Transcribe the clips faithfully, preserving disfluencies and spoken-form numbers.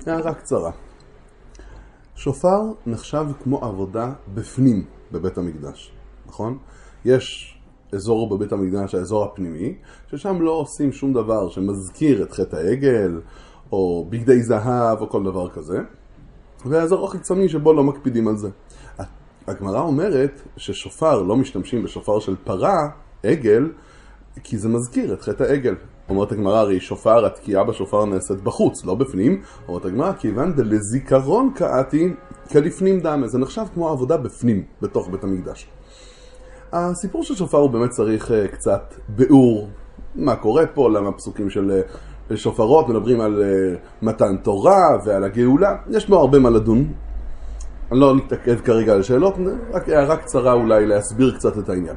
הערה קצרה. שופר נחשב כמו עבודה בפנים בבית המקדש, נכון? יש אזור בבית המקדש, האזור הפנימי, ששם לא עושים שום דבר שמזכיר את חטא העגל, או בגדי זהב, או כל דבר כזה. והאזור החיצוני שבו לא מקפידים על זה. הגמרא אומרת ששופר, לא משתמשים בשופר של פרה, עגל, כי זה מזכיר את חטא העגל. אומרת הגמרא, הרי שופר, התקיעה בשופר נעשית בחוץ, לא בפנים. אומרת הגמרא, כיוון דלזיכרון קראתי כלפנים דמה. זה נחשב כמו עבודה בפנים, בתוך בית המקדש. הסיפור של שופר הוא באמת צריך uh, קצת ביאור. מה קורה פה, למה פסוקים של uh, שופרות מדברים על uh, מתן תורה ועל הגאולה. יש בו הרבה מה לדון. אני לא נתעכב כרגע על שאלות, רק הערה קצרה אולי להסביר קצת את העניין.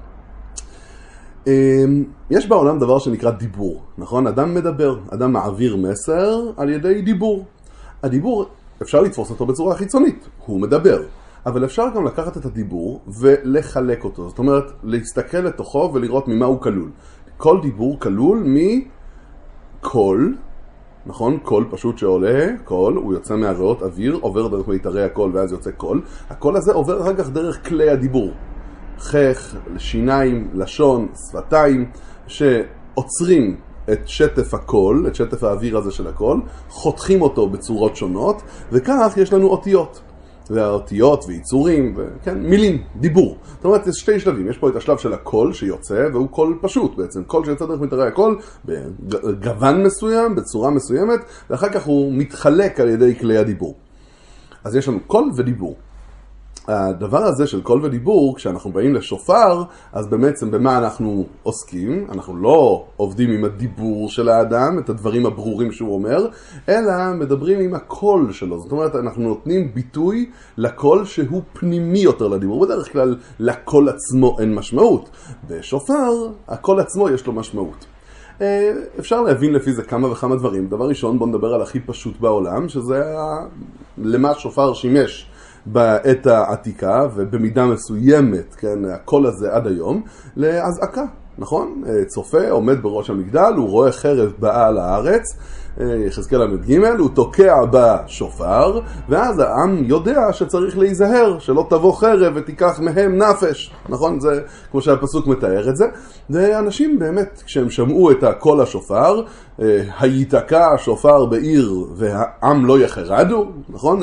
יש בעולם דבר שנקרא דיבור, נכון? אדם מדבר, אדם מעביר מסר על ידי דיבור. הדיבור, אפשר לתפוס אותו בצורה חיצונית, הוא מדבר. אבל אפשר גם לקחת את הדיבור ולחלק אותו. זאת אומרת, להסתכל לתוכו ולראות ממה הוא כלול. כל דיבור כלול מקול, נכון? קול פשוט שעולה, קול, הוא יוצא מהריאות אוויר, עובר דרך מיתרי הקול ואז יוצא קול. הקול הזה עובר אחר כך דרך כלי הדיבור. חך, שיניים, לשון, שפתיים, שעוצרים את שטף הקול, את שטף האוויר הזה של הקול, חותכים אותו בצורות שונות, וכך יש לנו אותיות. והאותיות ויצורים, וכן, מילים, דיבור. זאת אומרת, יש שתי שלבים. יש פה את השלב של הקול שיוצא, והוא קול פשוט בעצם. קול שיוצא דרך מיתרי הקול, בגוון מסוים, בצורה מסוימת, ואחר כך הוא מתחלק על ידי כלי הדיבור. אז יש לנו קול ודיבור. הדבר הזה של קול ודיבור, כשאנחנו באים לשופר, אז בעצם במה אנחנו עוסקים? אנחנו לא עובדים עם הדיבור של האדם, את הדברים הברורים שהוא אומר, אלא מדברים עם הקול שלו. זאת אומרת, אנחנו נותנים ביטוי לקול שהוא פנימי יותר לדיבור. בדרך כלל, לקול עצמו אין משמעות. בשופר, הקול עצמו יש לו משמעות. אפשר להבין לפי זה כמה וכמה דברים. דבר ראשון, בוא נדבר על הכי פשוט בעולם, שזה למה שופר שימש. בעת העתיקה, ובמידה מסוימת, כן, הקול הזה עד היום, להזעקה, נכון? צופה, עומד בראש המגדל, הוא רואה חרב באה על הארץ, יחזקאל למד ג', הוא תוקע בשופר, ואז העם יודע שצריך להיזהר, שלא תבוא חרב ותיקח מהם נפש, נכון? זה כמו שהפסוק מתאר את זה. ואנשים באמת, כשהם שמעו את הקול השופר, היתקע השופר בעיר והעם לא יחרדו, נכון?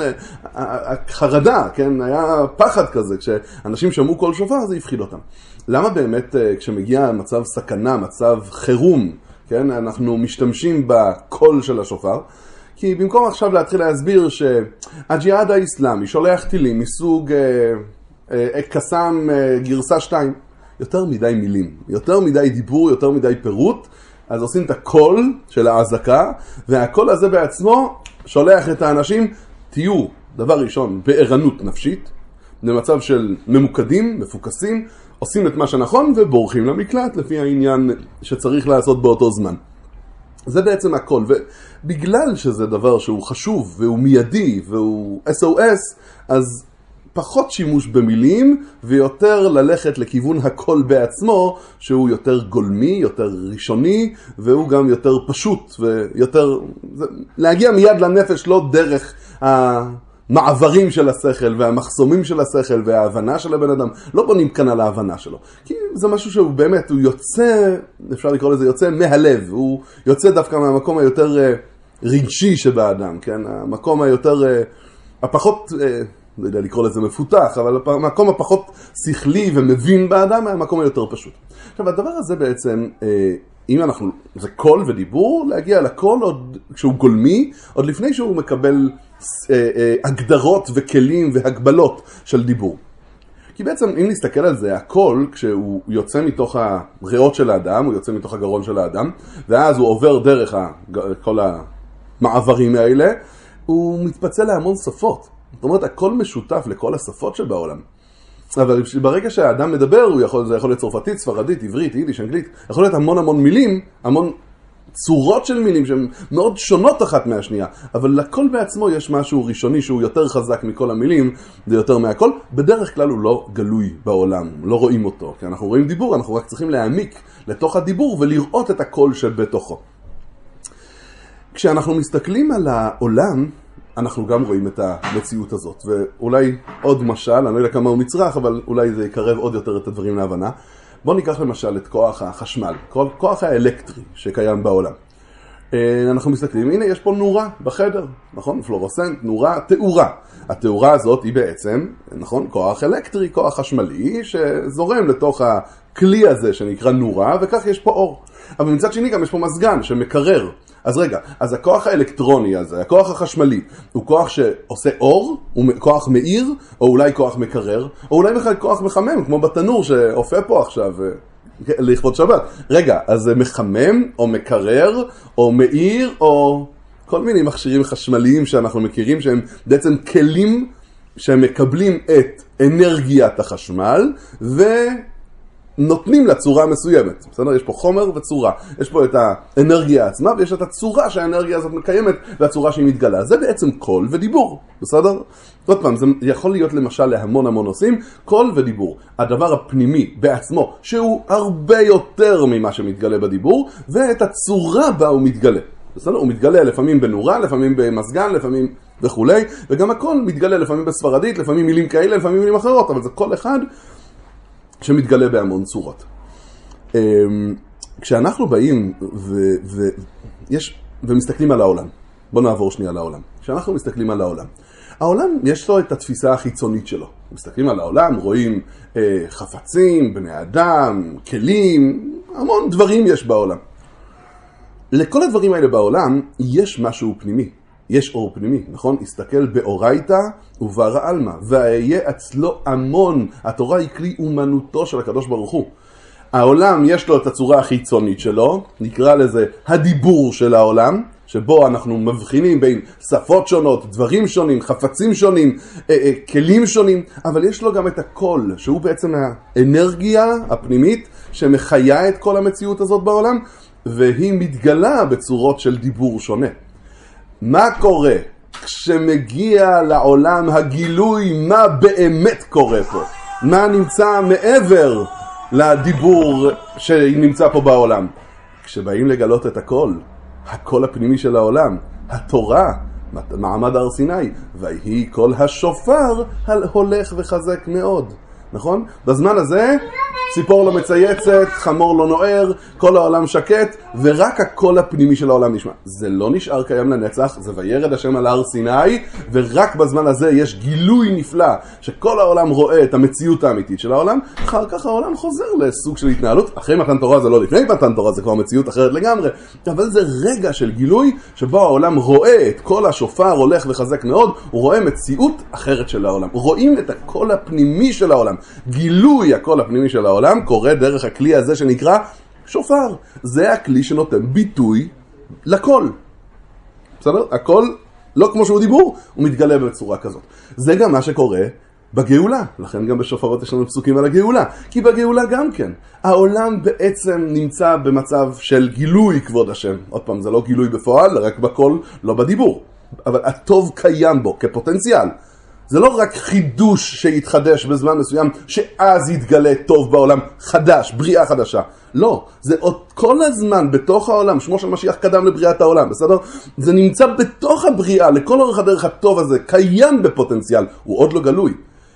החרדה, כן? היה פחד כזה, כשאנשים שמעו קול שופר זה יפחיד אותם. למה באמת כשמגיע מצב סכנה, מצב חירום, כן? אנחנו משתמשים בקול של השופר, כי במקום עכשיו להתחיל להסביר שהג'יהאד האסלאמי שולח טילים מסוג אה, אה, קסם אה, גרסה שתיים, יותר מדי מילים, יותר מדי דיבור, יותר מדי פירוט, אז עושים את הקול של ההזקה, והקול הזה בעצמו שולח את האנשים, תהיו דבר ראשון בערנות נפשית, במצב של ממוקדים, מפוקסים, עושים את מה שנכון ובורחים למקלט לפי העניין שצריך לעשות באותו זמן. זה בעצם הכל, ובגלל שזה דבר שהוא חשוב והוא מיידי והוא אס או אס, אז פחות שימוש במילים ויותר ללכת לכיוון הכל בעצמו, שהוא יותר גולמי, יותר ראשוני, והוא גם יותר פשוט ויותר, להגיע מיד לנפש לא דרך ה... מעברים של השכל והמחסומים של השכל וההבנה של הבן אדם, לא בונים כאן על ההבנה שלו. כי זה משהו שהוא באמת, הוא יוצא, אפשר לקרוא לזה, יוצא מהלב, הוא יוצא דווקא מהמקום היותר רגשי שבאדם, כן? המקום היותר, הפחות, לא יודע לקרוא לזה מפותח, אבל המקום הפחות שכלי ומבין באדם, המקום היותר פשוט. עכשיו, הדבר הזה בעצם, אם אנחנו, זה קול ודיבור, להגיע לקול עוד, כשהוא גולמי, עוד לפני שהוא מקבל הגדרות וכלים והגבלות של דיבור. כי בעצם אם נסתכל על זה, הקול כשהוא יוצא מתוך הריאות של האדם, הוא יוצא מתוך הגרון של האדם, ואז הוא עובר דרך כל המעברים האלה, הוא מתפצל להמון שפות. זאת אומרת, הקול משותף לכל השפות שבעולם. אבל ברגע שהאדם מדבר, הוא יכול, זה יכול להיות צרפתית, ספרדית, עברית, יידיש, אנגלית, יכול להיות המון המון מילים, המון צורות של מילים שהן מאוד שונות אחת מהשנייה, אבל לכל בעצמו יש משהו ראשוני שהוא יותר חזק מכל המילים, זה יותר מהכל. בדרך כלל הוא לא גלוי בעולם, לא רואים אותו, כי אנחנו רואים דיבור, אנחנו רק צריכים להעמיק לתוך הדיבור ולראות את הקול שבתוכו. כשאנחנו מסתכלים על העולם, אנחנו גם רואים את המציאות הזאת. ואולי עוד משל, אני לא יודע כמה הוא מצרך, אבל אולי זה יקרב עוד יותר את הדברים להבנה. בואו ניקח למשל את כוח החשמל, כוח האלקטרי שקיים בעולם. אנחנו מסתכלים, הנה יש פה נורה בחדר, נכון? פלורוסנט, נורה, תאורה. התאורה הזאת היא בעצם, נכון? כוח אלקטרי, כוח חשמלי שזורם לתוך הכלי הזה שנקרא נורה, וכך יש פה אור. אבל מצד שני גם יש פה מזגן שמקרר. אז רגע, אז הכוח האלקטרוני הזה, הכוח החשמלי, הוא כוח שעושה אור, הוא כוח מאיר, או אולי כוח מקרר, או אולי בכלל כוח מחמם, כמו בתנור שאופה פה עכשיו לכבוד שבת. רגע, אז זה מחמם, או מקרר, או מאיר, או כל מיני מכשירים חשמליים שאנחנו מכירים, שהם בעצם כלים שמקבלים את אנרגיית החשמל, ו... נותנים לה צורה מסוימת. בסדר? יש פה חומר וצורה. יש פה את האנרגיה עצמה, ויש את הצורה שהאנרגיה הזאת מקיימת, והצורה שהיא מתגלה. זה בעצם קול ודיבור. בסדר? עוד פעם, זה יכול להיות למשל להמון המון נושאים, קול ודיבור. הדבר הפנימי בעצמו, שהוא הרבה יותר ממה שמתגלה בדיבור, ואת הצורה בה הוא מתגלה. בסדר? הוא מתגלה לפעמים בנורה, לפעמים במסגן, לפעמים וכולי, וגם הכל מתגלה לפעמים בספרדית, לפעמים מילים כאלה, לפעמים מילים אחרות, אבל זה כל אחד שמתגלה בהמון צורות. כשאנחנו באים ו- ו- יש, ומסתכלים על העולם, בואו נעבור שנייה על העולם. כשאנחנו מסתכלים על העולם, העולם יש לו את התפיסה החיצונית שלו. מסתכלים על העולם, רואים אה, חפצים, בני אדם, כלים, המון דברים יש בעולם. לכל הדברים האלה בעולם יש משהו פנימי. יש אור פנימי, נכון? הסתכל באורייתא וברא עלמא, והיה אצלו המון. התורה היא כלי אומנותו של הקדוש ברוך הוא. העולם יש לו את הצורה החיצונית שלו, נקרא לזה הדיבור של העולם, שבו אנחנו מבחינים בין שפות שונות, דברים שונים, חפצים שונים, אה, אה, כלים שונים, אבל יש לו גם את הקול, שהוא בעצם האנרגיה הפנימית שמחיה את כל המציאות הזאת בעולם, והיא מתגלה בצורות של דיבור שונה. מה קורה כשמגיע לעולם הגילוי מה באמת קורה פה? מה נמצא מעבר לדיבור שנמצא פה בעולם? כשבאים לגלות את הכל, הקול הפנימי של העולם, התורה, מעמד הר סיני, ויהי קול השופר הולך וחזק מאוד. נכון? בזמן הזה ציפור לא מצייצת, חמור לא נוער, כל העולם שקט, ורק הקול הפנימי של העולם נשמע. זה לא נשאר קיים לנצח, זה וירד השם על הר סיני, ורק בזמן הזה יש גילוי נפלא, שכל העולם רואה את המציאות האמיתית של העולם, אחר כך העולם חוזר לסוג של התנהלות. אחרי מתן תורה זה לא לפני מתן תורה, זה כבר מציאות אחרת לגמרי, אבל זה רגע של גילוי, שבו העולם רואה את כל השופר הולך וחזק מאוד, הוא רואה מציאות אחרת של העולם. רואים את הקול הפנימי של העולם. גילוי הקול הפנימי של העולם קורה דרך הכלי הזה שנקרא שופר. זה הכלי שנותן ביטוי לקול. בסדר? הקול, לא כמו שהוא דיבור, הוא מתגלה בצורה כזאת. זה גם מה שקורה בגאולה. לכן גם בשופרות יש לנו פסוקים על הגאולה. כי בגאולה גם כן. העולם בעצם נמצא במצב של גילוי כבוד השם. עוד פעם, זה לא גילוי בפועל, רק בקול, לא בדיבור. אבל הטוב קיים בו כפוטנציאל. זה לא רק חידוש שיתחדש בזמן מסוים, שאז יתגלה טוב בעולם חדש, בריאה חדשה. לא, זה עוד כל הזמן בתוך העולם, שמו של משיח קדם לבריאת העולם, בסדר? זה נמצא בתוך הבריאה, לכל אורך הדרך הטוב הזה, קיים בפוטנציאל, הוא עוד לא גלוי.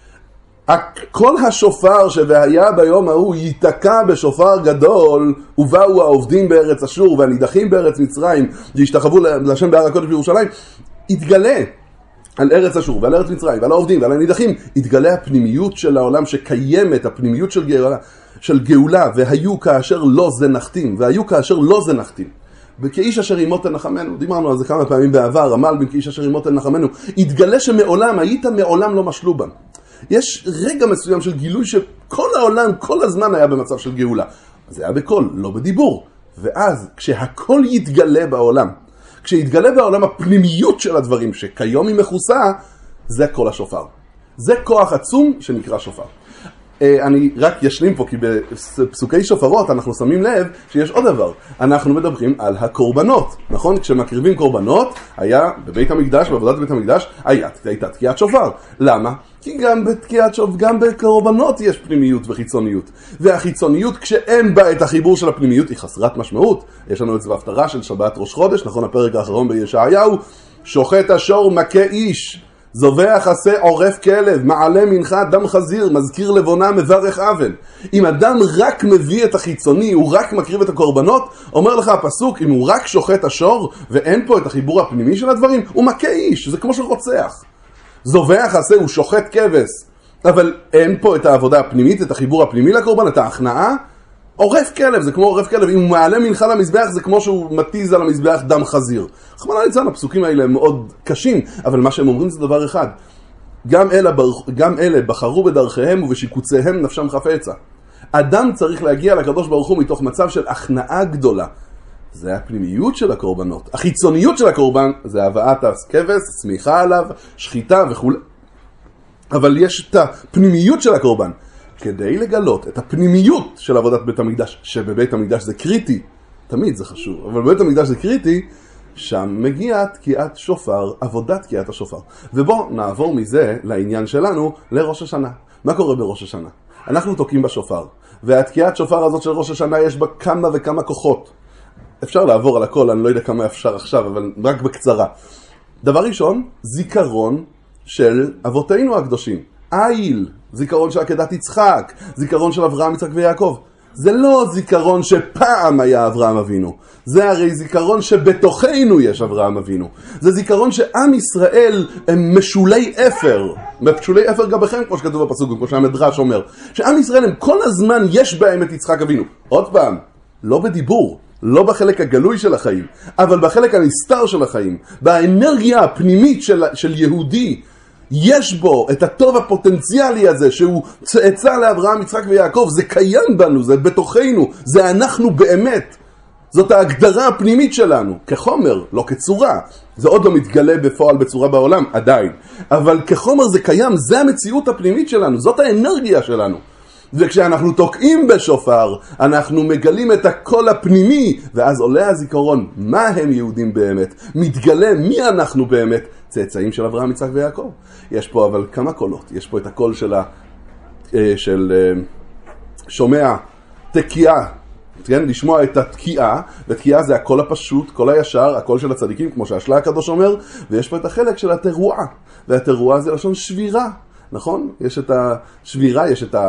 כל השופר שהיה ביום ההוא ייתקע בשופר גדול, ובאו העובדים בארץ אשור והנידחים בארץ מצרים, והשתחוו להשם בהר הקודש בירושלים, יתגלה. על ארץ אשור ועל ארץ מצרים ועל העובדים ועל הנידחים, התגלה הפנימיות של העולם שקיימת, הפנימיות של גאולה, של גאולה, והיו כאשר לא זנחתים, והיו כאשר לא זנחתים. וכאיש אשר ימות תנחמנו, דיברנו על זה כמה פעמים בעבר, עמל בין כאיש אשר ימות תנחמנו, התגלה שמעולם, היית מעולם לא משלובן. יש רגע מסוים של גילוי שכל העולם, כל הזמן היה במצב של גאולה. זה היה בקול, לא בדיבור. ואז כשהכל יתגלה בעולם, כשיתגלה בעולם הפנימיות של הדברים שכיום היא מכוסה, זה קול השופר. זה כוח עצום שנקרא שופר. אני רק ישלים פה, כי בפסוקי שופרות אנחנו שמים לב שיש עוד דבר. אנחנו מדברים על הקורבנות, נכון? כשמקריבים קורבנות, היה בבית המקדש, בעבודת בית המקדש, הייתה תקיעת שופר. למה? כי גם בתקיעת שופר, גם בקורבנות יש פנימיות וחיצוניות. והחיצוניות, כשאין בה את החיבור של הפנימיות, היא חסרת משמעות. יש לנו את זה בהפטרה של שבת ראש חודש, נכון? הפרק האחרון בישעיהו, שוחט השור מכה איש. זובח עשה עורף כלב, מעלה מנחה דם חזיר, מזכיר לבונה מברך אבן. אם אדם רק מביא את החיצוני, הוא רק מקריב את הקורבנות, אומר לך הפסוק, אם הוא רק שוחט השור ואין פה את החיבור הפנימי של הדברים, הוא מכה איש, זה כמו שרוצח. זובח עשה, הוא שוחט כבש, אבל אין פה את העבודה הפנימית, את החיבור הפנימי לקורבן, את ההכנעה. עורף כלב, זה כמו עורף כלב, אם הוא מעלה מנחה למזבח, זה כמו שהוא מתיז על המזבח דם חזיר. רחמנא ליצלן, הפסוקים האלה הם מאוד קשים, אבל מה שהם אומרים זה דבר אחד. גם אלה, גם אלה בחרו בדרכיהם ובשיקוציהם נפשם חפצה. אדם צריך להגיע לקדוש ברוך הוא מתוך מצב של הכנעה גדולה. זה הפנימיות של הקורבנות. החיצוניות של הקורבן זה הבאת הכבש, סמיכה עליו, שחיטה וכו'. אבל יש את הפנימיות של הקורבן. כדי לגלות את הפנימיות של עבודת בית המקדש, שבבית המקדש זה קריטי, תמיד זה חשוב, אבל בבית המקדש זה קריטי, שם מגיעה תקיעת שופר, עבודת תקיעת השופר. ובוא נעבור מזה לעניין שלנו לראש השנה. מה קורה בראש השנה? אנחנו תוקעים בשופר, והתקיעת שופר הזאת של ראש השנה יש בה כמה וכמה כוחות. אפשר לעבור על הכל, אני לא יודע כמה אפשר עכשיו, אבל רק בקצרה. דבר ראשון, זיכרון של אבותינו הקדושים. איל, זיכרון של עקדת יצחק, זיכרון של אברהם, יצחק ויעקב. זה לא זיכרון שפעם היה אברהם אבינו. זה הרי זיכרון שבתוכנו יש אברהם אבינו. זה זיכרון שעם ישראל הם משולי אפר. משולי אפר גם בכם, כמו שכתוב בפסוק, כמו שהמדרש אומר. שעם ישראל הם כל הזמן יש בהם את יצחק אבינו. עוד פעם, לא בדיבור. לא בחלק הגלוי של החיים, אבל בחלק הנסתר של החיים. באנרגיה הפנימית של, של יהודי, יש בו את הטוב הפוטנציאלי הזה שהוא צאצא לאברהם, יצחק ויעקב. זה קיים בנו, זה בתוכנו, זה אנחנו באמת. זאת ההגדרה הפנימית שלנו, כחומר, לא כצורה. זה עוד לא מתגלה בפועל בצורה בעולם, עדיין. אבל כחומר זה קיים, זה המציאות הפנימית שלנו, זאת האנרגיה שלנו. וכשאנחנו תוקעים בשופר, אנחנו מגלים את הקול הפנימי, ואז עולה הזיכרון, מה הם יהודים באמת? מתגלה מי אנחנו באמת? צאצאים של אברהם, יצחק ויעקב. יש פה אבל כמה קולות. יש פה את הקול של, ה, של שומע תקיעה, כן? לשמוע את התקיעה, ותקיעה זה הקול הפשוט, קול הישר, הקול של הצדיקים, כמו שהשלה הקדוש אומר, ויש פה את החלק של התרועה, והתרועה זה לשון שבירה, נכון? יש את השבירה, יש את ה...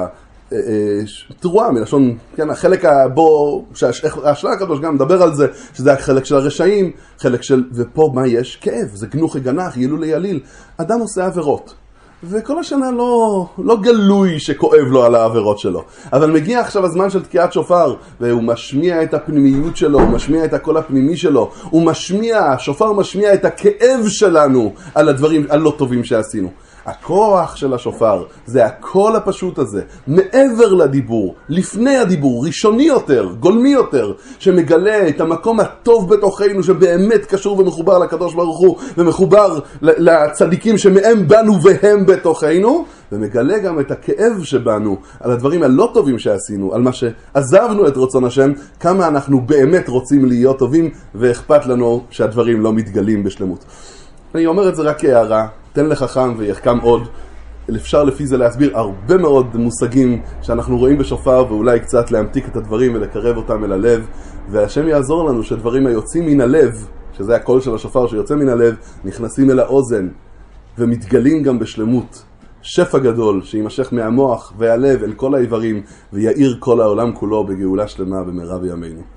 תרועה מלשון, כן, החלק בו, שהשלה הקדוש גם מדבר על זה, שזה החלק של הרשעים, חלק של, ופה מה יש? כאב, זה גנוחי גנח, יעיlu ליעליל. אדם עושה עבירות, וכל השנה לא, לא גלוי שכואב לו על העבירות שלו. אבל מגיע עכשיו הזמן של תקיעת שופר, והוא משמיע את הפנימיות שלו, הוא משמיע את הקול הפנימי שלו, הוא משמיע, השופר משמיע את הכאב שלנו על הדברים הלא טובים שעשינו. הכוח של השופר זה הקול הפשוט הזה, מעבר לדיבור, לפני הדיבור, ראשוני יותר, גולמי יותר, שמגלה את המקום הטוב בתוכנו שבאמת קשור ומחובר לקדוש ברוך הוא, ומחובר לצדיקים שמהם בנו והם בתוכנו, ומגלה גם את הכאב שבנו על הדברים הלא טובים שעשינו, על מה שעזבנו את רצון השם, כמה אנחנו באמת רוצים להיות טובים, ואכפת לנו שהדברים לא מתגלים בשלמות. אני אומר את זה רק כהערה, תן לחכם ויחכם עוד. אפשר לפי זה להסביר הרבה מאוד מושגים שאנחנו רואים בשופר, ואולי קצת להמתיק את הדברים ולקרב אותם אל הלב, והשם יעזור לנו שדברים היוצאים מן הלב, שזה הקול של השופר שיוצא מן הלב, נכנסים אל האוזן ומתגלים גם בשלמות. שפע גדול שימשך מהמוח והלב אל כל האיברים, ויעיר כל העולם כולו בגאולה שלמה במהרה בימינו.